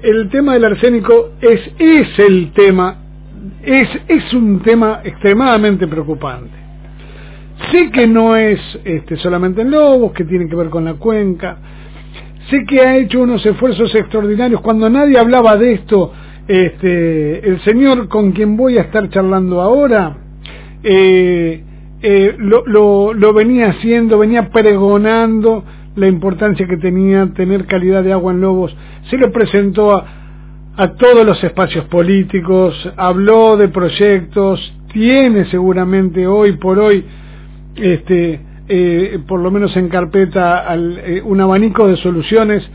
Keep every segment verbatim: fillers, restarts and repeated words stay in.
el tema del arsénico es, es el tema, es, es un tema extremadamente preocupante. Sé que no es este, solamente en Lobos, que tiene que ver con la cuenca. Sé que ha hecho unos esfuerzos extraordinarios. Cuando nadie hablaba de esto, este, el señor con quien voy a estar charlando ahora, eh, eh, lo, lo, lo venía haciendo, venía pregonando la importancia que tenía tener calidad de agua en Lobos. Se lo presentó a, a todos los espacios políticos, habló de proyectos, tiene seguramente hoy por hoy, este, eh, por lo menos en carpeta, al, eh, un abanico de soluciones,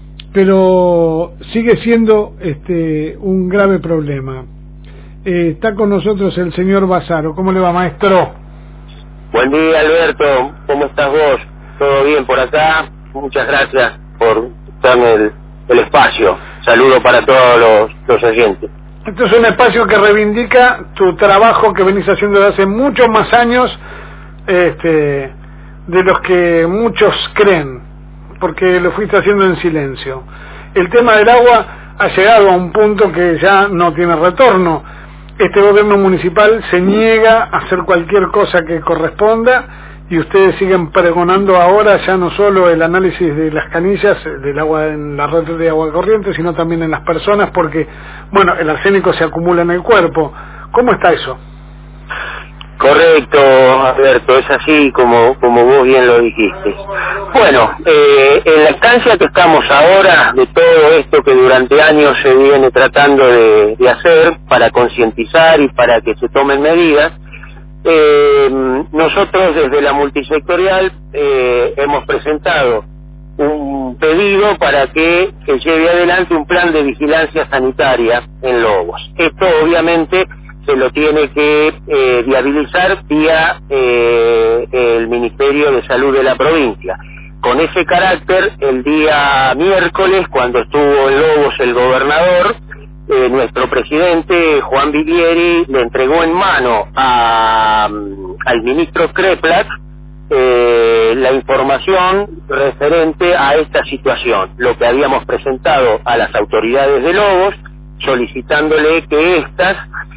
pero sigue siendo este, un grave problema. Eh, está con nosotros el señor Basaro. ¿Cómo le va, maestro? Buen día, Alberto. ¿Cómo estás vos? ¿Todo bien por acá? Muchas gracias por darme el, el espacio. Saludo para todos los, los oyentes. Este es un espacio que reivindica tu trabajo que venís haciendo desde hace muchos más años, este, de los que muchos creen, porque lo fuiste haciendo en silencio. El tema del agua ha llegado a un punto que ya no tiene retorno. Este gobierno municipal se niega a hacer cualquier cosa que corresponda y ustedes siguen pregonando ahora ya no solo el análisis de las canillas, del agua en la red de agua corriente, sino también en las personas, porque, bueno, el arsénico se acumula en el cuerpo. ¿Cómo está eso? Correcto, Alberto, es así como como vos bien lo dijiste. Bueno, eh, en la instancia que estamos ahora, de todo esto que durante años se viene tratando de, de hacer para concientizar y para que se tomen medidas, eh, nosotros desde la multisectorial eh, hemos presentado un pedido para que se lleve adelante un plan de vigilancia sanitaria en Lobos. Esto obviamente se lo tiene que eh, viabilizar vía eh, el Ministerio de Salud de la provincia. Con ese carácter, el día miércoles, cuando estuvo en Lobos el gobernador, eh, nuestro presidente Juan Viglieri le entregó en mano a, al ministro Kreplak eh, la información referente a esta situación, lo que habíamos presentado a las autoridades de Lobos, solicitándole que éstas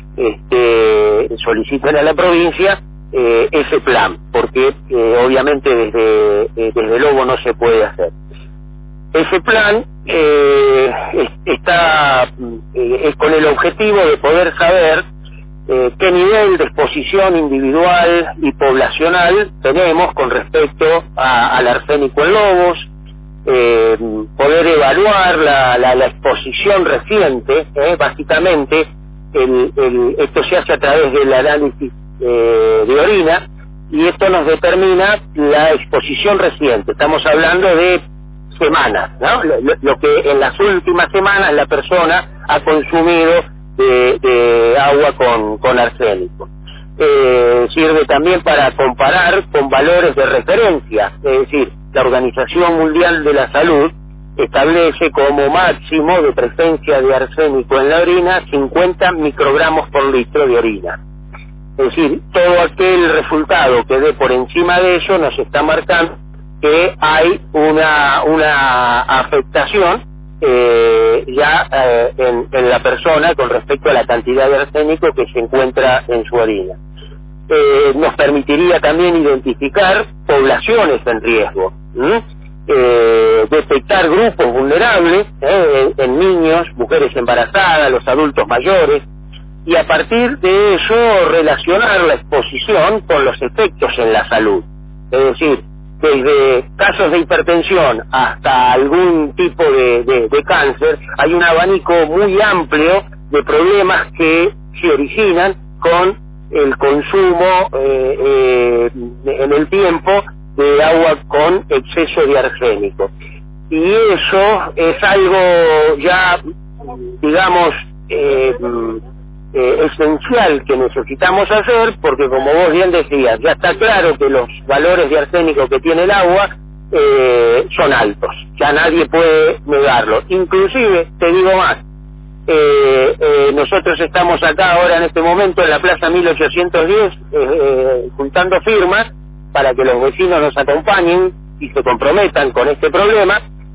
este, solicitan a la provincia eh, ese plan, porque eh, obviamente desde, eh, desde Lobo no se puede hacer. Ese plan eh, es, está eh, es con el objetivo de poder saber eh, qué nivel de exposición individual y poblacional tenemos con respecto a, al arsénico en Lobos, eh, poder evaluar la, la, la exposición reciente, eh, básicamente. El, el, esto se hace a través del análisis eh, de orina y esto nos determina la exposición reciente. Estamos hablando de semanas, ¿no? Lo, lo que en las últimas semanas la persona ha consumido de, de agua con, con arsénico. Eh, sirve también para comparar con valores de referencia, es decir, la Organización Mundial de la Salud establece como máximo de presencia de arsénico en la orina cincuenta microgramos por litro de orina. Es decir, todo aquel resultado que dé por encima de eso nos está marcando que hay una una afectación eh, ya eh, en, en la persona con respecto a la cantidad de arsénico que se encuentra en su orina. Eh, nos permitiría también identificar poblaciones en riesgo, ¿sí? Eh, detectar grupos vulnerables eh, en, en niños, mujeres embarazadas, los adultos mayores, y a partir de eso relacionar la exposición con los efectos en la salud. Es decir, desde casos de hipertensión hasta algún tipo de, de, de cáncer, hay un abanico muy amplio de problemas que se originan con el consumo eh, eh, en el tiempo de agua con exceso de arsénico. Y eso es algo ya, digamos, eh, eh, esencial que necesitamos hacer, porque como vos bien decías, ya está claro que los valores de arsénico que tiene el agua eh, son altos, ya nadie puede negarlo. Inclusive, te digo más, eh, eh, nosotros estamos acá ahora en este momento en la Plaza mil ochocientos diez eh, eh, juntando firmas para que los vecinos nos acompañen y se comprometan con este problema.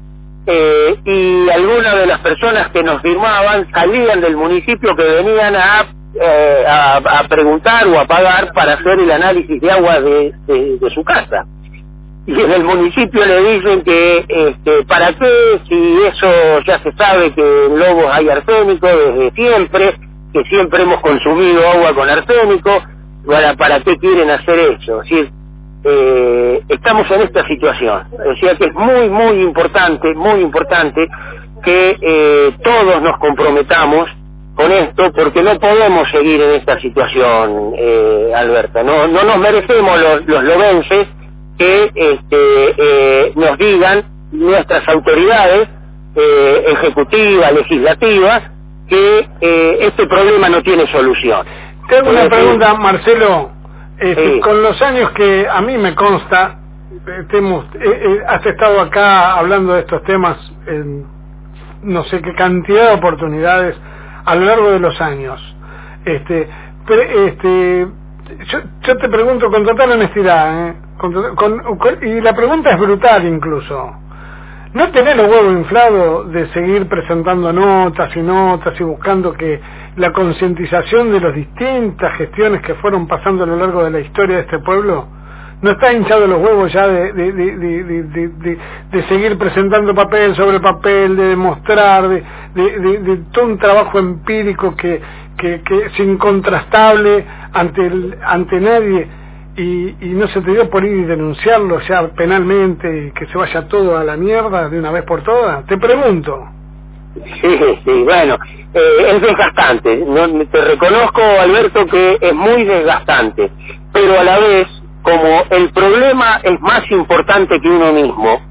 eh, y algunas de las personas que nos firmaban salían del municipio que venían a, eh, a, a preguntar o a pagar para hacer el análisis de agua de, de, de su casa. Y en el municipio le dicen que, este, ¿para qué? Si eso ya se sabe que en Lobos hay arsénico desde siempre, que siempre hemos consumido agua con arsénico, ¿para, para qué quieren hacer eso? Es decir, eh, estamos en esta situación. O sea que es muy, muy importante, muy importante que eh, todos nos comprometamos con esto, porque no podemos seguir en esta situación, eh, Alberto. No, no nos merecemos los, los lobenses que este, eh, nos digan nuestras autoridades eh, ejecutivas, legislativas, que eh, este problema no tiene solución. Tengo una pregunta, Marcelo. Este, sí. Con los años que a mí me consta, eh, hemos, eh, eh, has estado acá hablando de estos temas en no sé qué cantidad de oportunidades a lo largo de los años. Este, pero, este, yo, yo te pregunto con total honestidad, ¿eh? Con, con, con, y la pregunta es brutal incluso. ¿No tenés los huevos inflados de seguir presentando notas y notas y buscando que la concientización de las distintas gestiones que fueron pasando a lo largo de la historia de este pueblo? ¿No está hinchado los huevos ya de, de, de, de, de, de, de, de seguir presentando papel sobre papel, de demostrar, de, de, de, de todo un trabajo empírico que, que, que es incontrastable ante, el, ante nadie? Y, y no se te dio por ir y denunciarlo ya penalmente y que se vaya todo a la mierda de una vez por todas. Te pregunto. Sí, sí, bueno, eh, es desgastante. No, te reconozco, Alberto, que es muy desgastante, pero a la vez, como el problema es más importante que uno mismo,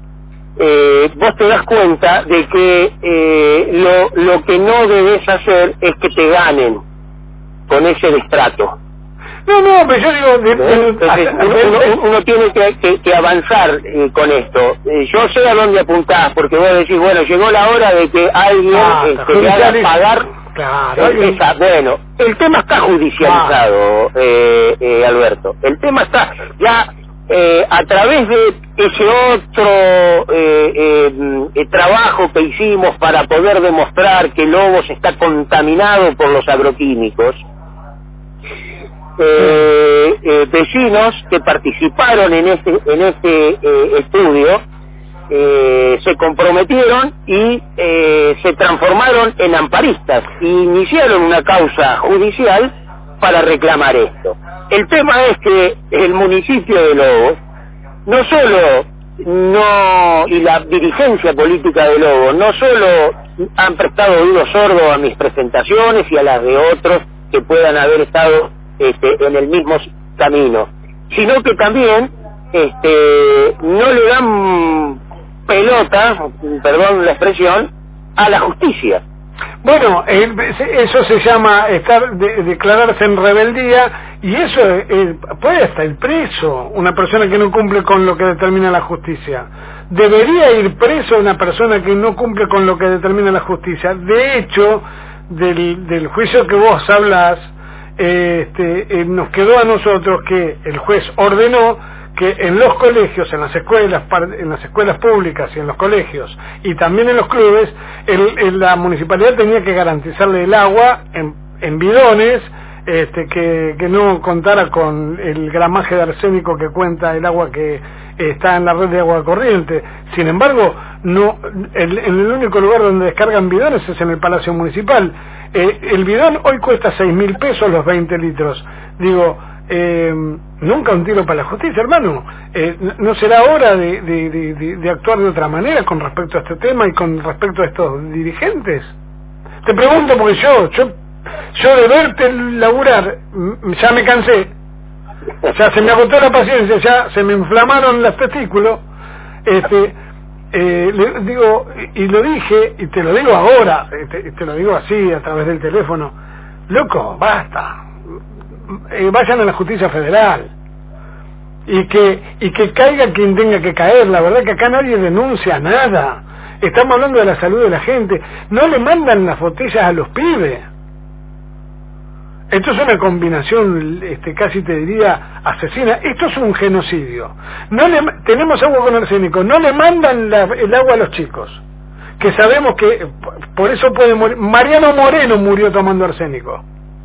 eh, vos te das cuenta de que eh, lo, lo que no debes hacer es que te ganen con ese destrato. No, no, pero yo digo... De, de, Entonces, uno, uno, uno tiene que, que, que avanzar eh, con esto. Eh, yo sé a dónde apuntás, porque vos decís, bueno, llegó la hora de que alguien ah, este, le haga pagar... Claro, eh, esa, bueno, el tema está judicializado, ah. eh, eh, Alberto. El tema está ya eh, a través de ese otro eh, eh, eh, trabajo que hicimos para poder demostrar que Lobos está contaminado por los agroquímicos. Eh, eh, vecinos que participaron en este en este eh, estudio eh, se comprometieron y eh, se transformaron en amparistas y iniciaron una causa judicial para reclamar esto. El tema es que el municipio de Lobos no solo no y la dirigencia política de Lobos no solo han prestado oído sordo a mis presentaciones y a las de otros que puedan haber estado Este, en el mismo camino, sino que también este, no le dan pelota, perdón la expresión, a la justicia. Bueno, eh, eso se llama estar de, declararse en rebeldía, y eso eh, puede estar ir preso una persona que no cumple con lo que determina la justicia. Debería ir preso una persona que no cumple con lo que determina la justicia. De hecho, del, del juicio que vos hablas, Este, eh, nos quedó a nosotros que el juez ordenó que en los colegios, en las escuelas, en las escuelas públicas y en los colegios y también en los clubes, el, el, la municipalidad tenía que garantizarle el agua en, en bidones, este, que, que no contara con el gramaje de arsénico que cuenta el agua que está en la red de agua corriente. Sin embargo, no, el, en el único lugar donde descargan bidones es en el Palacio Municipal. Eh, el bidón hoy cuesta seis mil pesos los veinte litros. Digo, eh, nunca un tiro para la justicia, hermano. Eh, ¿No será hora de, de, de, de actuar de otra manera con respecto a este tema y con respecto a estos dirigentes? Te pregunto porque yo, yo, yo de verte laburar, ya me cansé. Ya se me agotó la paciencia, ya se me inflamaron los testículos. Este... Eh, le digo, y lo dije, y te lo digo ahora, te, te lo digo así a través del teléfono, loco, basta, eh, vayan a la justicia federal y que y que caiga quien tenga que caer. La verdad que acá nadie denuncia nada, estamos hablando de la salud de la gente. No le mandan las botellas a los pibes. Esto es una combinación, este, casi te diría, asesina. Esto es un genocidio. No le, tenemos agua con arsénico, no le mandan la, el agua a los chicos, que sabemos que por eso puede morir. Mariano Moreno murió tomando arsénico.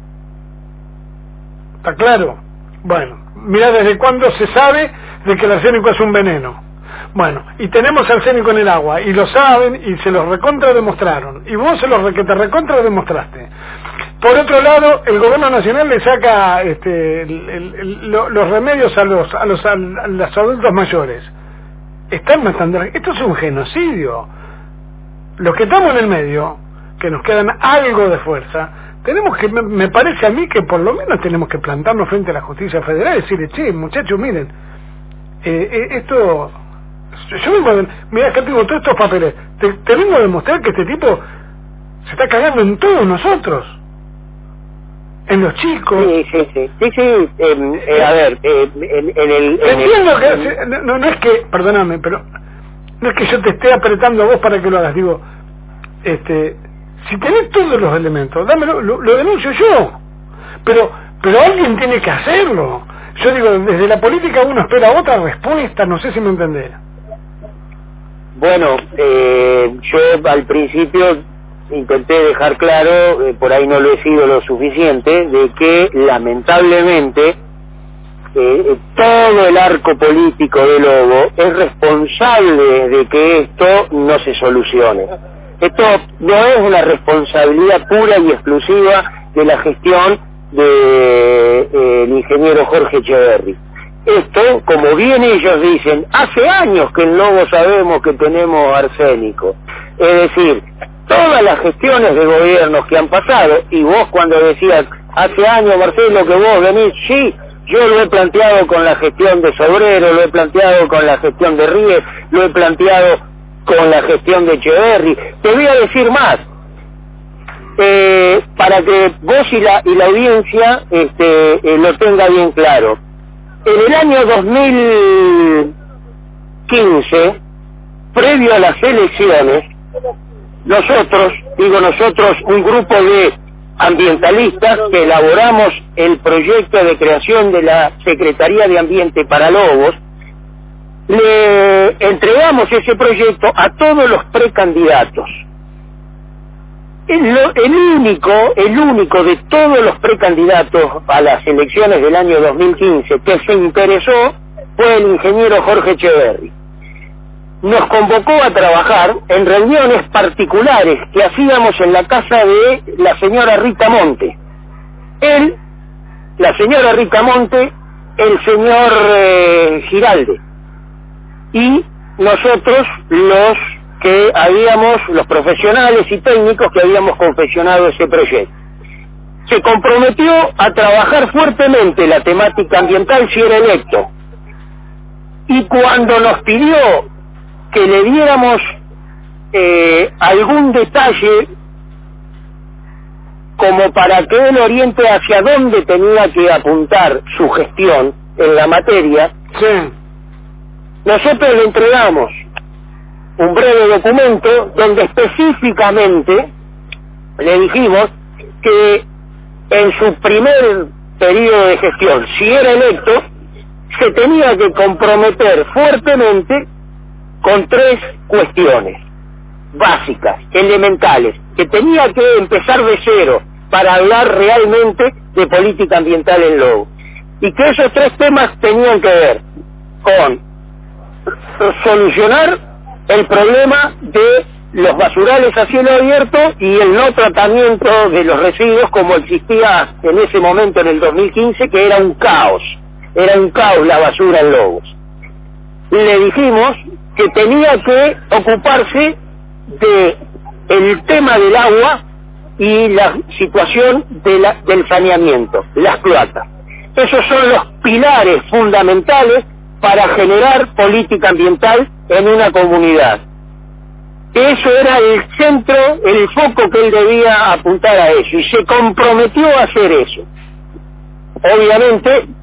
¿Está claro? Bueno, mira desde cuándo se sabe de que el arsénico es un veneno. Bueno, y tenemos arsénico en el agua, y lo saben, y se los recontra demostraron, y vos se los re, que te recontra demostraste. Por otro lado, el gobierno nacional le saca este, el, el, el, lo, los remedios a los, a los a los adultos mayores. Están matando. Esto es un genocidio. Los que estamos en el medio, que nos quedan algo de fuerza, tenemos que, me, me parece a mí que por lo menos tenemos que plantarnos frente a la justicia federal y decirle, che, muchachos, miren, eh, eh, esto, yo vengo a, mira, acá tengo todos estos papeles, te, te vengo a demostrar que este tipo se está cagando en todos nosotros, en los chicos. Sí, sí, sí, sí, sí, eh, eh, a ver, eh, en, en el... En entiendo el, que, en, no, no es que, perdóname, pero no es que yo te esté apretando a vos para que lo hagas, digo, este, si tenés todos los elementos, dámelo, lo, lo denuncio yo, pero, pero alguien tiene que hacerlo. Yo digo, desde la política uno espera otra respuesta, no sé si me entendés. Bueno, eh, yo al principio intenté dejar claro, eh, por ahí no lo he sido lo suficiente, de que lamentablemente eh, todo el arco político de Lobo es responsable de que esto no se solucione. Esto no es una responsabilidad pura y exclusiva de la gestión del de, eh, ingeniero Jorge Echeverri. Esto, como bien ellos dicen, hace años que en Lobo sabemos que tenemos arsénico. Es decir, todas las gestiones de gobiernos que han pasado, y vos cuando decías, hace años, Marcelo, que vos venís, sí, yo lo he planteado con la gestión de Sobrero, lo he planteado con la gestión de Ríez, lo he planteado con la gestión de Echeverri. Te voy a decir más, eh, para que vos y la, y la audiencia este, eh, lo tenga bien claro. En el año dos mil quince, previo a las elecciones, nosotros, digo nosotros, un grupo de ambientalistas que elaboramos el proyecto de creación de la Secretaría de Ambiente para Lobos, le entregamos ese proyecto a todos los precandidatos. El, el único, el único de todos los precandidatos a las elecciones del año dos mil quince que se interesó fue el ingeniero Jorge Echeverri. Nos convocó a trabajar en reuniones particulares que hacíamos en la casa de la señora Rita Monte. Él, la señora Rita Monte, el señor eh, Giralde. Y nosotros los que habíamos, los profesionales y técnicos que habíamos confeccionado ese proyecto. Se comprometió a trabajar fuertemente la temática ambiental si era electo. Y cuando nos pidió que le diéramos eh, algún detalle como para que él oriente hacia dónde tenía que apuntar su gestión en la materia, Sí. nosotros le entregamos un breve documento donde específicamente le dijimos que en su primer periodo de gestión, si era electo, se tenía que comprometer fuertemente con tres cuestiones básicas, elementales, que tenía que empezar de cero para hablar realmente de política ambiental en Lobo. Y que esos tres temas tenían que ver con solucionar el problema de los basurales a cielo abierto y el no tratamiento de los residuos como existía en ese momento en el dos mil quince, que era un caos, era un caos la basura en Lobos. Le dijimos que tenía que ocuparse de el tema del agua y la situación de la, del saneamiento, las cloacas. Esos son los pilares fundamentales para generar política ambiental en una comunidad. Eso era el centro, el foco que él debía apuntar a eso, y se comprometió a hacer eso. Obviamente,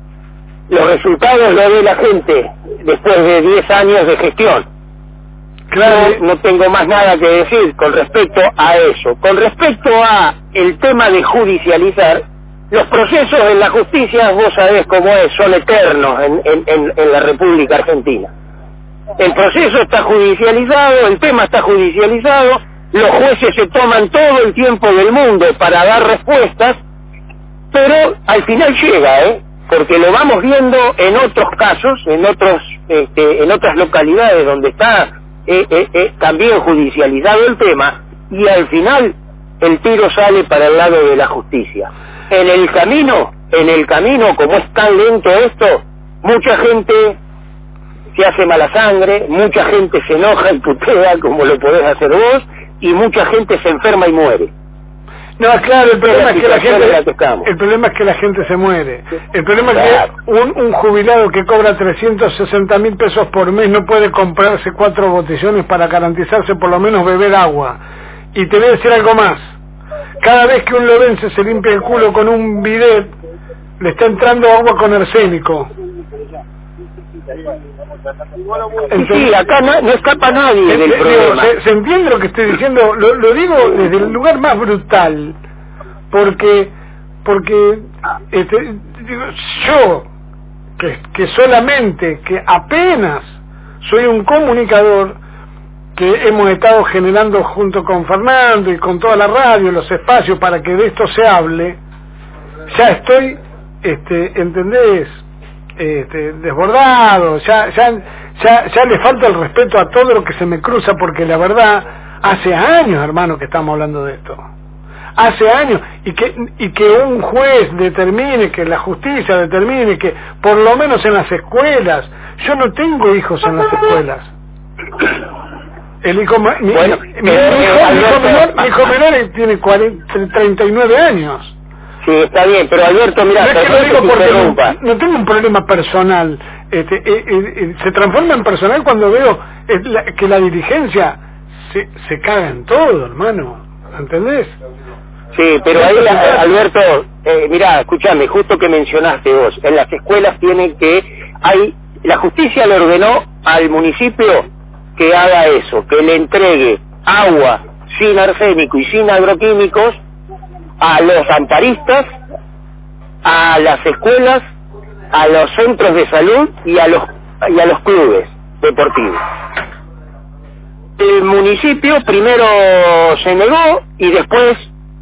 los resultados los ve la gente después de diez años de gestión. Claro. No, no tengo más nada que decir con respecto a eso. Con respecto a el tema de judicializar, los procesos en la justicia, vos sabés cómo es, son eternos en, en, en, en la República Argentina. El proceso está judicializado, el tema está judicializado, los jueces se toman todo el tiempo del mundo para dar respuestas, pero al final llega, ¿eh? Porque lo vamos viendo en otros casos, en otros, este, en otras localidades donde está eh, eh, eh, también judicializado el tema, y al final el tiro sale para el lado de la justicia. En el camino, en el camino, como es tan lento esto, mucha gente se hace mala sangre, mucha gente se enoja y putea, como lo podés hacer vos, y mucha gente se enferma y muere. No, claro, el problema es que la gente, el problema es que la gente se muere. El problema claro. es que un, un jubilado que cobra trescientos sesenta mil pesos por mes no puede comprarse cuatro botellones para garantizarse por lo menos beber agua. Y te voy a decir algo más. Cada vez que un lorense se limpia el culo con un bidet, le está entrando agua con arsénico. Entonces, sí, acá no, no escapa nadie del problema. Se, se entiende lo que estoy diciendo, lo, lo digo desde el lugar más brutal, porque porque este, digo, yo que, que solamente, que apenas soy un comunicador, que hemos estado generando junto con Fernando y con toda la radio los espacios para que de esto se hable, ya estoy, este, ¿entendés? Este, desbordado, ya, ya, ya, ya le falta el respeto a todo lo que se me cruza, porque la verdad, hace años, hermano, que estamos hablando de esto. Hace años, y que, y que un juez determine, que la justicia determine que, por lo menos en las escuelas, yo no tengo hijos en las escuelas. El hijo, mi, bueno, mi, mi, eh, mi, hijo, mi, hijo menor, mi hijo menor tiene cuarenta, treinta y nueve años. Sí, está bien, pero Alberto, mira, no, es que lo digo porque no, no tengo un problema personal, este, eh, eh, eh, se transforma en personal cuando veo eh, la, que la dirigencia se, se caga en todo, hermano, ¿entendés? Sí, pero ahí, Alberto, eh, mira, escúchame, justo que mencionaste vos, en las escuelas tienen que, hay, la justicia le ordenó al municipio que haga eso, que le entregue agua sin arsénico y sin agroquímicos a los amparistas, a las escuelas, a los centros de salud y a los y a los clubes deportivos. El municipio primero se negó y después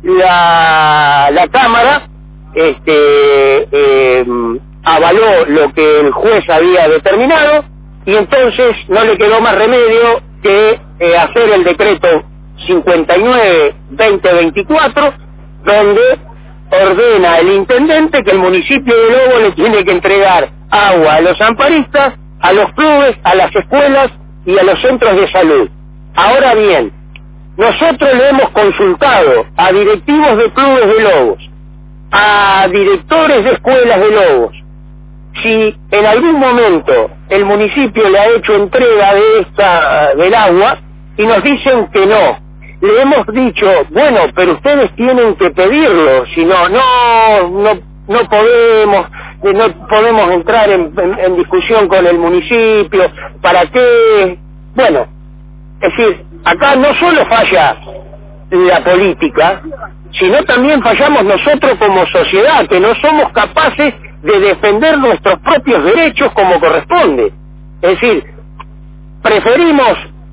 la la cámara este eh, avaló lo que el juez había determinado, y entonces no le quedó más remedio que eh, hacer el decreto cincuenta y nueve veinte veinticuatro, donde ordena el intendente que el municipio de Lobo le tiene que entregar agua a los amparistas, a los clubes, a las escuelas y a los centros de salud. Ahora bien, nosotros le hemos consultado a directivos de clubes de Lobos, a directores de escuelas de Lobos, si en algún momento el municipio le ha hecho entrega de esta del agua, y nos dicen que no. Le hemos dicho, bueno, pero ustedes tienen que pedirlo, si no, no, no, no podemos, no podemos entrar en, en, en discusión con el municipio, ¿para qué? Bueno, es decir, acá no solo falla la política, sino también fallamos nosotros como sociedad, que no somos capaces de defender nuestros propios derechos como corresponde. Es decir, preferimos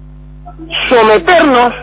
someternos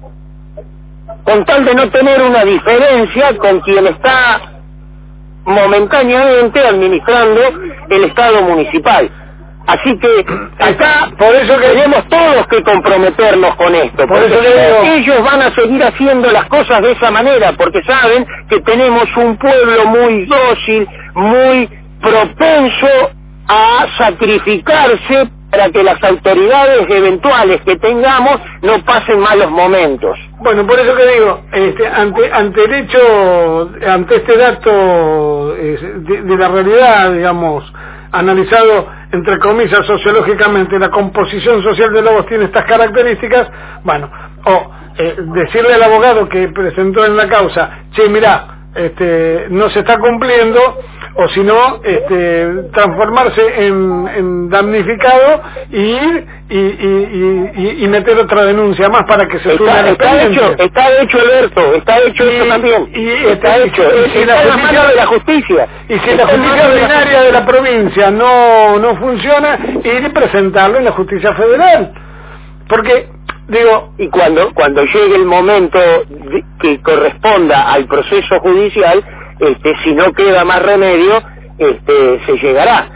con tal de no tener una diferencia con quien está momentáneamente administrando el Estado municipal. Así que acá, por eso queremos todos que comprometernos con esto, por eso digo, ellos van a seguir haciendo las cosas de esa manera, porque saben que tenemos un pueblo muy dócil, muy propenso a sacrificarse para que las autoridades eventuales que tengamos no pasen malos momentos. Bueno, por eso que digo, este, ante, ante el hecho, ante este dato eh, de, de la realidad, digamos, analizado entre comillas sociológicamente, la composición social de Lobos tiene estas características, bueno, o eh, decirle al abogado que presentó en la causa, che, mirá, este, no se está cumpliendo, o si no, este, transformarse en, en damnificado y ir y, y, y, y meter otra denuncia más para que se está, sume está hecho, está hecho, Alberto, está hecho y, eso también, y está este, hecho, y, está y la en la justicia, mano de la justicia, y si está la justicia ordinaria de la provincia no, no funciona, ir y presentarlo en la justicia federal, porque digo, y cuando cuando llegue el momento de, que corresponda al proceso judicial, este, si no queda más remedio, este, se llegará.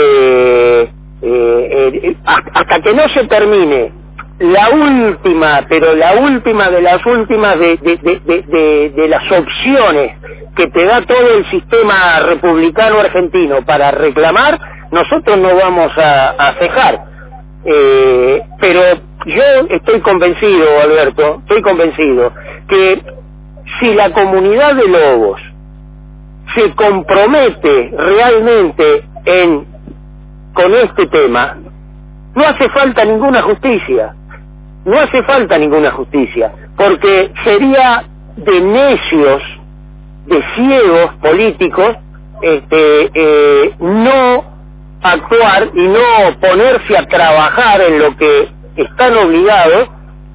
Eh, eh, eh, hasta que no se termine la última, pero la última de las últimas de, de, de, de, de, de las opciones que te da todo el sistema republicano argentino para reclamar, nosotros no vamos a, a cejar. Eh, pero yo estoy convencido, Alberto, estoy convencido que si la comunidad de lobos se compromete realmente en con este tema, no hace falta ninguna justicia, no hace falta ninguna justicia, porque sería de necios, de ciegos políticos, este, eh, no actuar y no ponerse a trabajar en lo que están obligados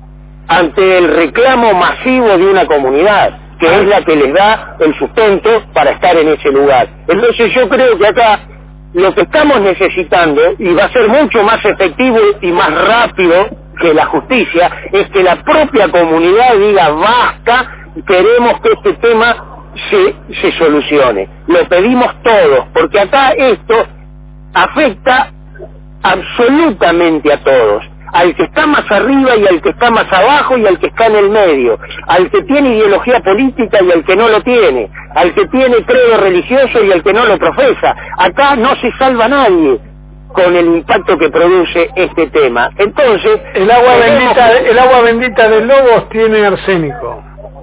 ante el reclamo masivo de una comunidad, que es la que les da el sustento para estar en ese lugar. Entonces yo creo que acá lo que estamos necesitando, y va a ser mucho más efectivo y más rápido que la justicia, es que la propia comunidad diga basta, queremos que este tema se, se solucione. Lo pedimos todos, porque acá esto afecta absolutamente a todos, al que está más arriba y al que está más abajo y al que está en el medio, al que tiene ideología política y al que no lo tiene, al que tiene credo religioso y al que no lo profesa. Acá no se salva nadie con el impacto que produce este tema. Entonces, el agua bendita, el agua bendita de Lobos tiene arsénico.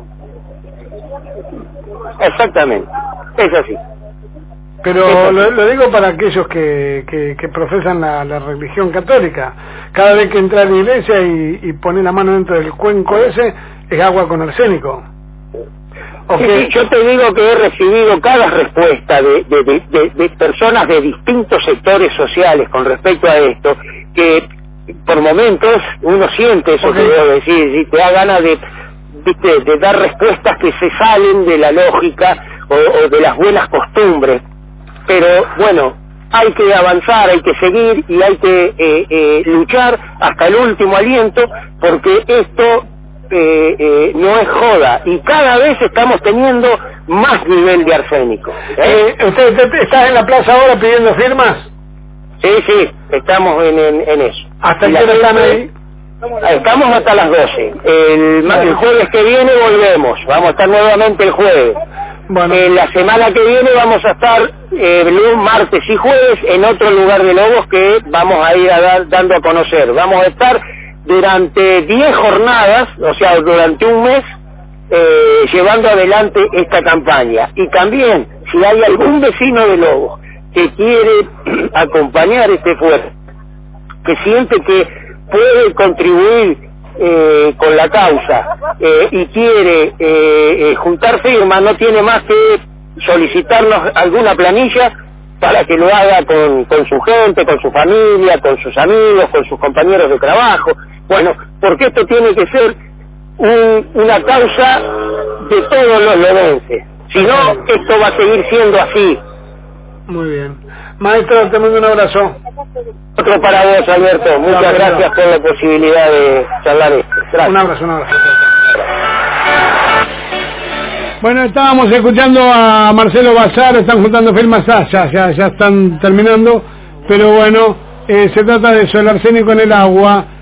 Exactamente, es así. Pero lo, lo digo para aquellos que, que, que profesan la, la religión católica. Cada vez que entra a la iglesia y, y pone la mano dentro del cuenco ese, es agua con arsénico. Okay. Sí, sí, yo te digo que he recibido cada respuesta de, de, de, de, de personas de distintos sectores sociales con respecto a esto, que por momentos uno siente eso okay. que debo decir, y te da ganas de, de, de dar respuestas que se salen de la lógica o, o de las buenas costumbres. Pero bueno, hay que avanzar, hay que seguir y hay que eh, eh, luchar hasta el último aliento, porque esto eh, eh, no es joda y cada vez estamos teniendo más nivel de arsénico. ¿eh? Eh, ¿Usted, usted está en la plaza ahora pidiendo firmas? Sí, sí, estamos en, en, en eso. ¿Hasta qué hora están ahí? Estamos hasta las doce. El, el jueves que viene volvemos, vamos a estar nuevamente el jueves. Bueno. Eh, la semana que viene vamos a estar eh, lunes, martes y jueves en otro lugar de Lobos que vamos a ir a dar, dando a conocer. Vamos a estar durante diez jornadas, o sea, durante un mes, eh, llevando adelante esta campaña. Y también, si hay algún vecino de Lobos que quiere acompañar este esfuerzo, que siente que puede contribuir Eh, con la causa eh, y quiere eh, eh, juntar firmas, no tiene más que solicitarnos alguna planilla para que lo haga con, con su gente, con su familia, con sus amigos, con sus compañeros de trabajo. Bueno, porque esto tiene que ser un, una causa de todos los lobenses, si no esto va a seguir siendo así. Muy bien. Maestro, te mando un abrazo. Otro para vos, Alberto. Muchas no, gracias no. por la posibilidad de charlar esto. Gracias. Un abrazo, un abrazo. Bueno, estábamos escuchando a Marcelo Bazar, están juntando firmas, ah, ya, ya, ya están terminando, pero bueno, eh, se trata de eso, el arsénico en el agua.